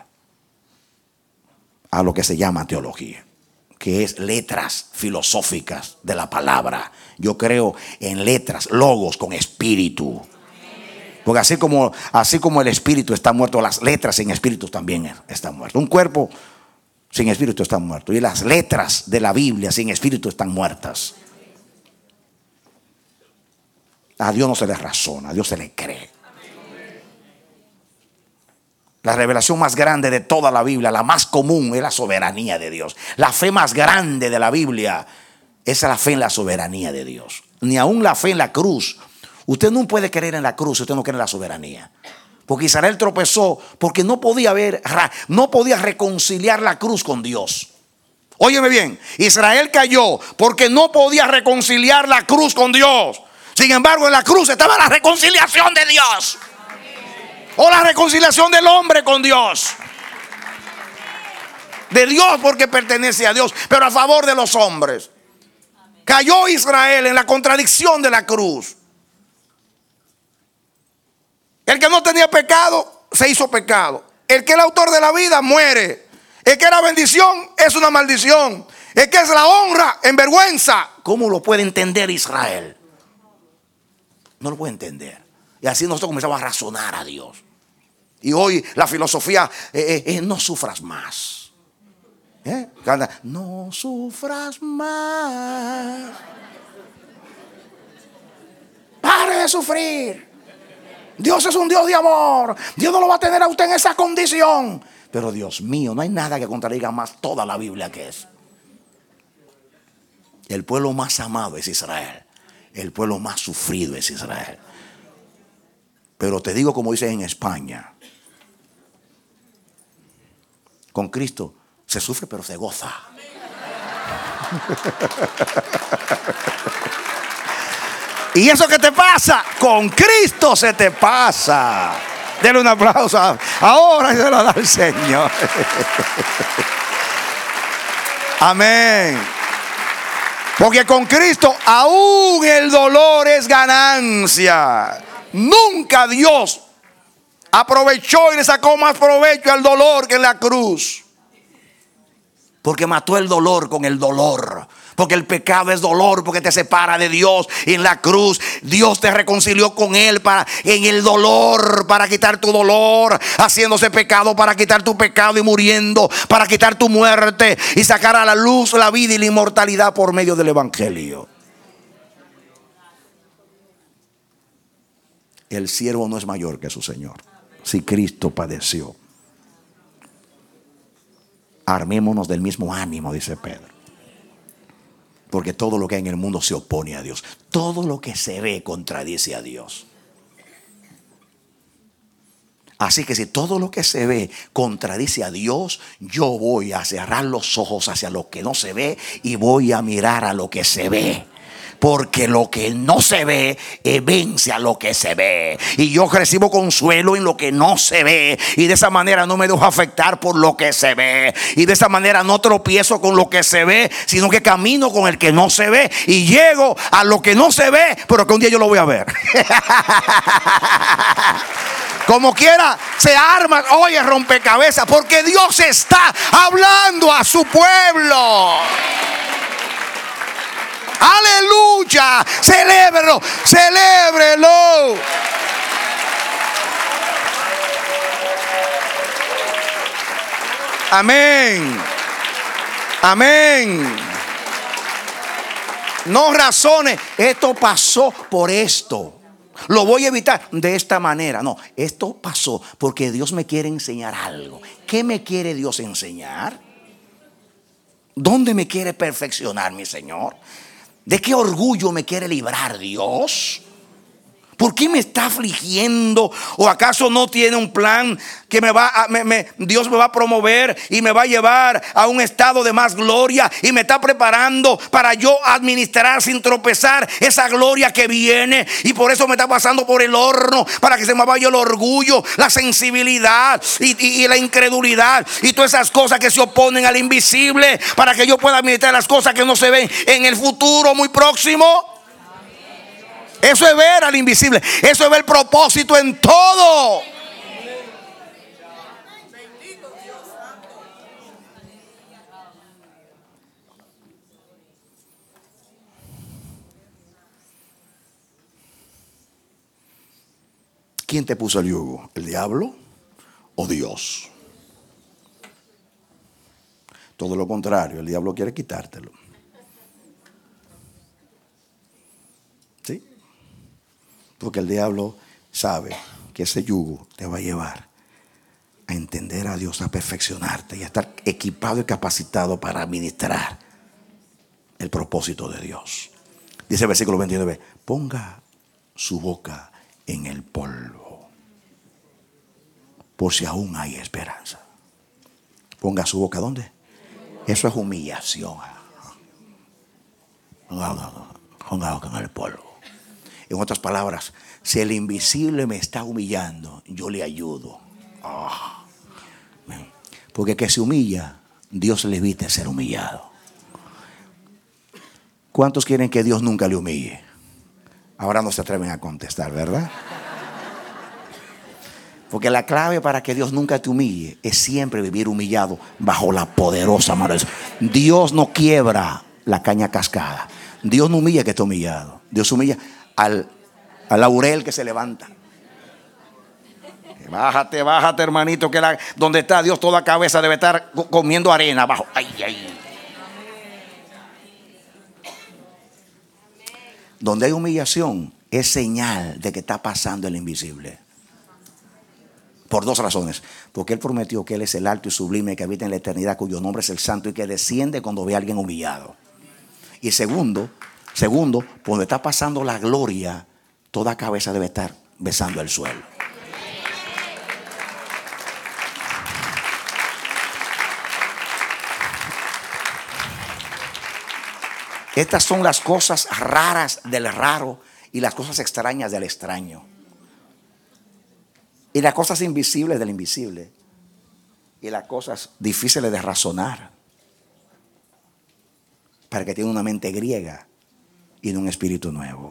a lo que se llama teología, que es letras filosóficas de la palabra. Yo creo en letras, logos con espíritu. Porque así como, así como el espíritu está muerto, las letras sin espíritu también están muertas. Un cuerpo sin espíritu está muerto. Y las letras de la Biblia sin espíritu están muertas. A Dios no se le razona, a Dios se le cree. La revelación más grande de toda la Biblia, la más común, es la soberanía de Dios. La fe más grande de la Biblia es la fe en la soberanía de Dios. Ni aún la fe en la cruz. Usted no puede creer en la cruz si usted no cree en la soberanía. Porque Israel tropezó porque no podía ver, no podía reconciliar la cruz con Dios. Óyeme bien, Israel cayó porque no podía reconciliar la cruz con Dios. Sin embargo, en la cruz estaba la reconciliación de Dios. O la reconciliación del hombre con Dios. De Dios porque pertenece a Dios, pero a favor de los hombres. Cayó Israel en la contradicción de la cruz. El que no tenía pecado se hizo pecado. El que es el autor de la vida muere. El que era bendición es una maldición. El que es la honra en vergüenza. ¿Cómo lo puede entender Israel? No lo puede entender. Y así nosotros comenzamos a razonar a Dios. Y hoy la filosofía eh, eh, no sufras más. ¿Eh? No sufras más. Pare de sufrir. Dios es un Dios de amor. Dios no lo va a tener a usted en esa condición. Pero Dios mío, no hay nada que contradiga más toda la Biblia que es. El pueblo más amado es Israel. El pueblo más sufrido es Israel. Pero te digo como dicen en España. Con Cristo se sufre pero se goza. ¿Y eso qué te pasa? Con Cristo se te pasa. Denle un aplauso ahora y se lo da el Señor. Amén. Porque con Cristo aún el dolor es ganancia. Nunca Dios aprovechó y le sacó más provecho al dolor que en la cruz. Porque mató el dolor con el dolor. Porque el pecado es dolor, porque te separa de Dios. Y en la cruz Dios te reconcilió con Él para, en el dolor, para quitar tu dolor, haciéndose pecado para quitar tu pecado y muriendo para quitar tu muerte y sacar a la luz la vida y la inmortalidad por medio del Evangelio. El siervo no es mayor que su Señor. Si Cristo padeció, armémonos del mismo ánimo, dice Pedro. Porque todo lo que hay en el mundo se opone a Dios. Todo lo que se ve contradice a Dios. Así que si todo lo que se ve contradice a Dios, yo voy a cerrar los ojos hacia lo que no se ve y voy a mirar a lo que se ve. Porque lo que no se ve eh, vence a lo que se ve. Y yo recibo consuelo en lo que no se ve. Y de esa manera no me dejo afectar por lo que se ve. Y de esa manera no tropiezo con lo que se ve, sino que camino con el que no se ve. Y llego a lo que no se ve, pero que un día yo lo voy a ver. Como quiera se arma, oye, rompecabezas. Porque Dios está hablando a su pueblo. Aleluya, celébrelo, celébrelo. Amén. Amén. No razones, esto pasó por esto. Lo voy a evitar de esta manera. No, esto pasó porque Dios me quiere enseñar algo. ¿Qué me quiere Dios enseñar? ¿Dónde me quiere perfeccionar mi Señor? ¿De qué orgullo me quiere librar Dios? ¿Por qué me está afligiendo? ¿O acaso no tiene un plan que me va a, me, me, Dios me va a promover y me va a llevar a un estado de más gloria? Y me está preparando para yo administrar sin tropezar esa gloria que viene. Y por eso me está pasando por el horno, para que se me vaya el orgullo, la sensibilidad y, y, y la incredulidad y todas esas cosas que se oponen al invisible, para que yo pueda administrar las cosas que no se ven en el futuro muy próximo. Eso es ver al invisible. Eso es ver el propósito en todo. ¿Quién te puso el yugo? ¿El diablo o Dios? Todo lo contrario, el diablo quiere quitártelo. ¿Sí? Porque el diablo sabe que ese yugo te va a llevar a entender a Dios, a perfeccionarte y a estar equipado y capacitado para administrar el propósito de Dios. Dice el versículo veintinueve: ponga su boca en el polvo, por si aún hay esperanza. Ponga su boca, ¿dónde? Eso es humillación. Ponga la boca en el polvo. En otras palabras, si el invisible me está humillando, yo le ayudo. Oh. Porque que se humilla, Dios le evita ser humillado. ¿Cuántos quieren que Dios nunca le humille? Ahora no se atreven a contestar, ¿verdad? Porque la clave para que Dios nunca te humille es siempre vivir humillado bajo la poderosa mano de Dios. Dios no quiebra la caña cascada. Dios no humilla que esté humillado. Dios humilla al, al laurel que se levanta. Bájate, bájate, hermanito, que la, donde está Dios toda cabeza debe estar comiendo arena abajo. Ay, ay. Donde hay humillación es señal de que está pasando el invisible. Por dos razones. Porque Él prometió que Él es el alto y sublime que habita en la eternidad, cuyo nombre es el santo y que desciende cuando ve a alguien humillado. Y segundo, segundo, cuando está pasando la gloria, toda cabeza debe estar besando el suelo. Estas son las cosas raras del raro y las cosas extrañas del extraño. Y las cosas invisibles del invisible. Y las cosas difíciles de razonar. Para que tenga una mente griega y no un espíritu nuevo.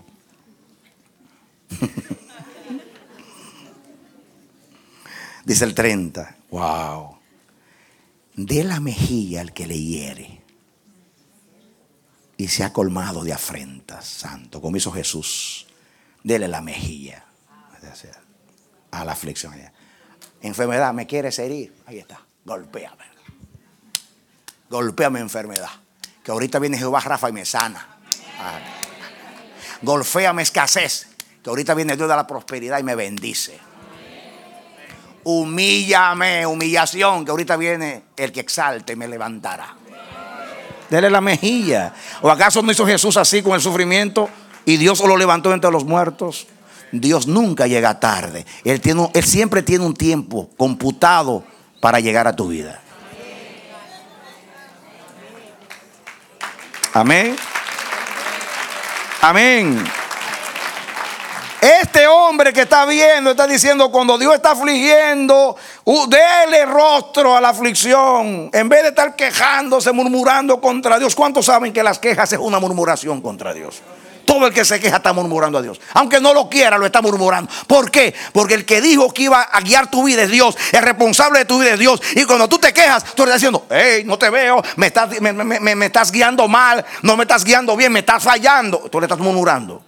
Dice el treinta. Wow. De la mejilla al que le hiere. Y se ha colmado de afrentas, santo, como hizo Jesús. Dele la mejilla a la aflicción. Enfermedad, ¿me quieres herir? Ahí está, golpéame. Golpéame enfermedad. Que ahorita viene Jehová Rafa y me sana. Golpéame escasez. Que ahorita viene Dios de la prosperidad y me bendice. Humíllame, humillación. Que ahorita viene el que exalte y me levantará. Dele la mejilla. ¿O acaso no hizo Jesús así con el sufrimiento y Dios lo levantó entre los muertos? Dios nunca llega tarde. Él, tiene, él siempre tiene un tiempo computado para llegar a tu vida. Amén. Amén. Este hombre que está viendo está diciendo, cuando Dios está afligiendo, uh, dele rostro a la aflicción. En vez de estar quejándose, murmurando contra Dios. ¿Cuántos saben que las quejas es una murmuración contra Dios? Todo el que se queja está murmurando a Dios. Aunque no lo quiera, lo está murmurando. ¿Por qué? Porque el que dijo que iba a guiar tu vida es Dios. El responsable de tu vida es Dios. Y cuando tú te quejas, tú le estás diciendo, hey, no te veo, me estás, me, me, me, me estás guiando mal, no me estás guiando bien, me estás fallando. Tú le estás murmurando.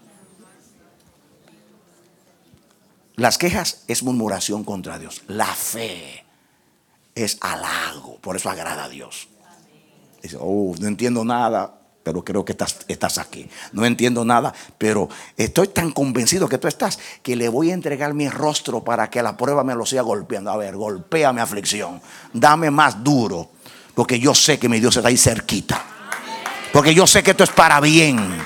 Las quejas es murmuración contra Dios. La fe es halago. Por eso agrada a Dios. Dice, oh, no entiendo nada, pero creo que estás, estás aquí. No entiendo nada, pero estoy tan convencido que tú estás, que le voy a entregar mi rostro para que la prueba me lo siga golpeando. A ver, golpea mi aflicción. Dame más duro, porque yo sé que mi Dios está ahí cerquita. Porque yo sé que esto es para bien.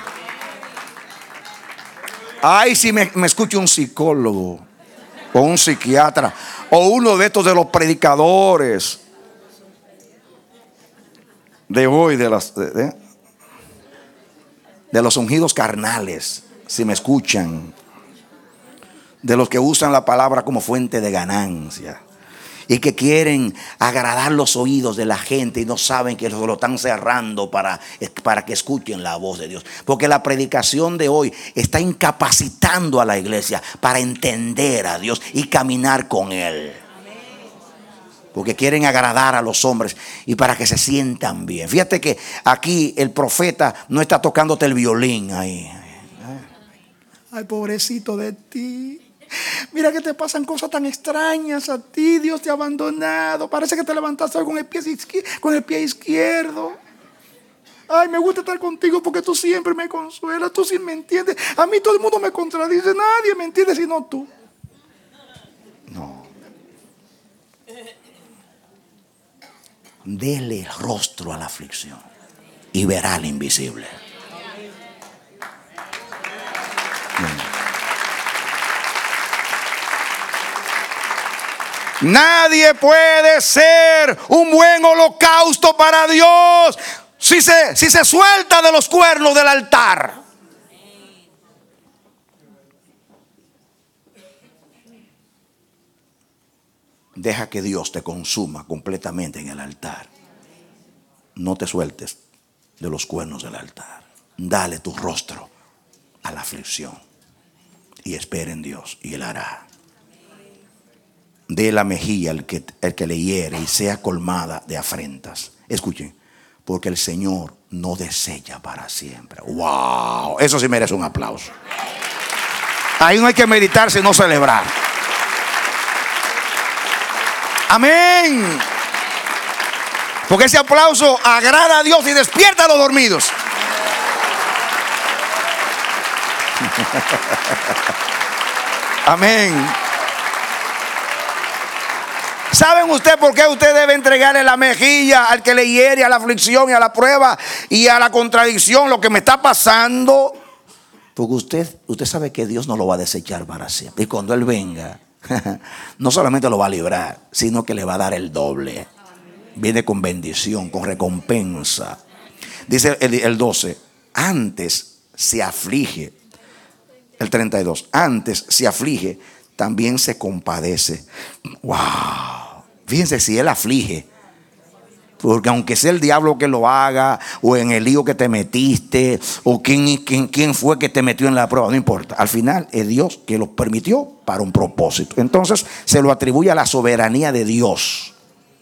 Ay, si me, me escucha un psicólogo o un psiquiatra o uno de estos de los predicadores de hoy, de, las, de, de, de los ungidos carnales, si me escuchan, de los que usan la palabra como fuente de ganancia y que quieren agradar los oídos de la gente y no saben que lo están cerrando para, para que escuchen la voz de Dios. Porque la predicación de hoy está incapacitando a la iglesia para entender a Dios y caminar con Él. Porque quieren agradar a los hombres y para que se sientan bien. Fíjate que aquí el profeta no está tocándote el violín ahí. Ay, pobrecito de ti. Mira que te pasan cosas tan extrañas a ti. Dios te ha abandonado. Parece que te levantaste hoy con el pie izquierdo, con el pie izquierdo. Ay, me gusta estar contigo porque tú siempre me consuelas. Tú sí me entiendes. A mí todo el mundo me contradice. Nadie me entiende sino tú. No. Dele rostro a la aflicción y verá al invisible. Bien. Nadie puede ser un buen holocausto para Dios si se, si se suelta de los cuernos del altar. Deja que Dios te consuma completamente en el altar. No te sueltes de los cuernos del altar. Dale tu rostro a la aflicción y espera en Dios y Él hará. dé la mejilla al que, el que le hiere y sea colmada de afrentas. Escuchen, porque el Señor no desella para siempre. ¡Wow! Eso sí merece un aplauso. Ahí no hay que meditar sino celebrar. Amén. Porque ese aplauso agrada a Dios y despierta a los dormidos. Amén. ¿Saben usted por qué usted debe entregarle la mejilla al que le hiere, a la aflicción y a la prueba y a la contradicción, lo que me está pasando? Porque usted, usted sabe que Dios no lo va a desechar para siempre. Y cuando Él venga, no solamente lo va a librar, sino que le va a dar el doble. Viene con bendición, con recompensa. Dice el, el doce, antes se aflige. El treinta y dos, antes se aflige, también se compadece. Wow. Fíjense, si Él aflige, porque aunque sea el diablo que lo haga, o en el lío que te metiste, o quién, quién, quién fue que te metió en la prueba, no importa. Al final es Dios que lo permitió para un propósito. Entonces se lo atribuye a la soberanía de Dios.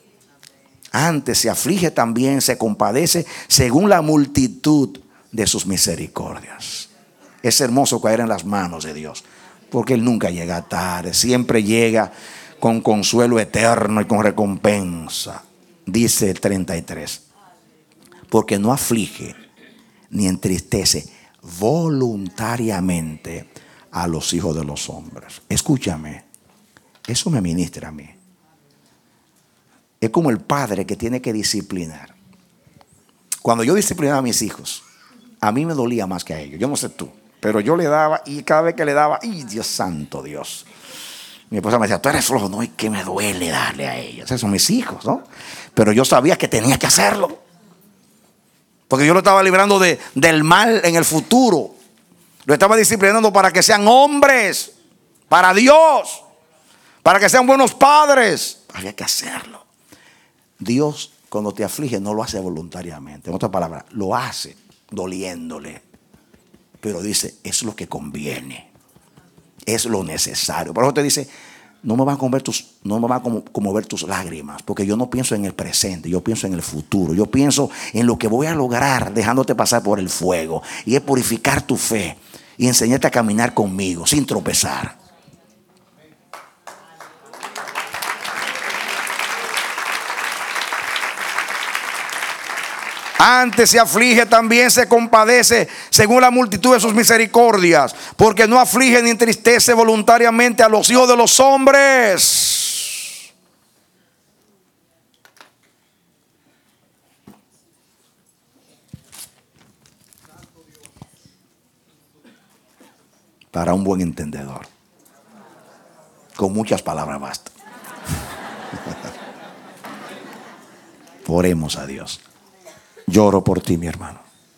Antes se aflige, también se compadece, según la multitud de sus misericordias. Es hermoso caer en las manos de Dios, porque Él nunca llega tarde, siempre llega con consuelo eterno y con recompensa. Dice el treinta y tres, porque no aflige ni entristece voluntariamente a los hijos de los hombres. Escúchame, eso me ministra a mí. Es como el padre que tiene que disciplinar. Cuando yo disciplinaba a mis hijos, a mí me dolía más que a ellos. Yo no sé tú, pero yo le daba, y cada vez que le daba, ¡ay, Dios santo, Dios! Mi esposa me decía, tú eres flojo. No, y que me duele darle a ellos. Esos son mis hijos, ¿no? Pero yo sabía que tenía que hacerlo, porque yo lo estaba librando de, del mal en el futuro. Lo estaba disciplinando para que sean hombres, para Dios, para que sean buenos padres. Había que hacerlo. Dios, cuando te aflige, no lo hace voluntariamente. En otras palabras, lo hace doliéndole. Pero dice, es lo que conviene, es lo necesario. Por eso te dice, no me van a conmover tus, no me van a conmover tus lágrimas, porque yo no pienso en el presente, yo pienso en el futuro. Yo pienso en lo que voy a lograr dejándote pasar por el fuego, y es purificar tu fe y enseñarte a caminar conmigo sin tropezar. Antes se aflige, también se compadece, según la multitud de sus misericordias, porque no aflige ni entristece voluntariamente a los hijos de los hombres. Para un buen entendedor, con muchas palabras basta. Oremos a Dios. Lloro por ti, mi hermano.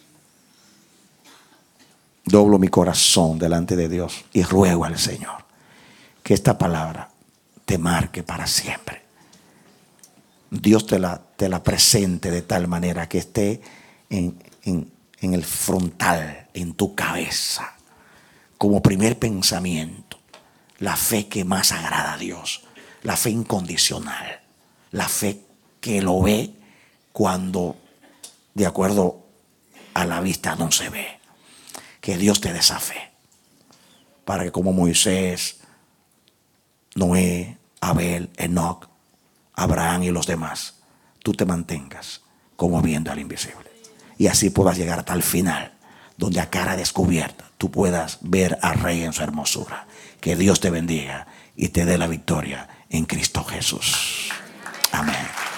Doblo mi corazón delante de Dios y ruego al Señor que esta palabra te marque para siempre. Dios te la, te la presente de tal manera que esté en, en, en el frontal, en tu cabeza, como primer pensamiento. La fe que más agrada a Dios, la fe incondicional, la fe que lo ve cuando de acuerdo a la vista no se ve. Que Dios te dé esa fe, para que como Moisés, Noé, Abel, Enoc, Abraham y los demás, tú te mantengas como viendo al invisible, y así puedas llegar hasta el final, donde a cara descubierta tú puedas ver al Rey en su hermosura. Que Dios te bendiga y te dé la victoria en Cristo Jesús. Amén.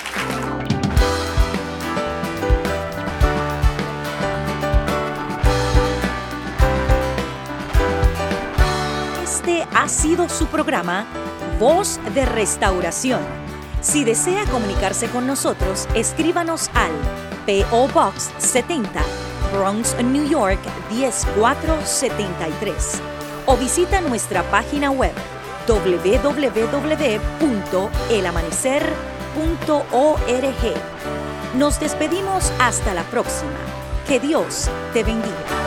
Este ha sido su programa Voz de Restauración. Si desea comunicarse con nosotros, escríbanos al P O Box setenta, Bronx, New York diez mil cuatrocientos setenta y tres, o visita nuestra página web doble u doble u doble u punto el amanecer punto org. Nos despedimos hasta la próxima. Que Dios te bendiga.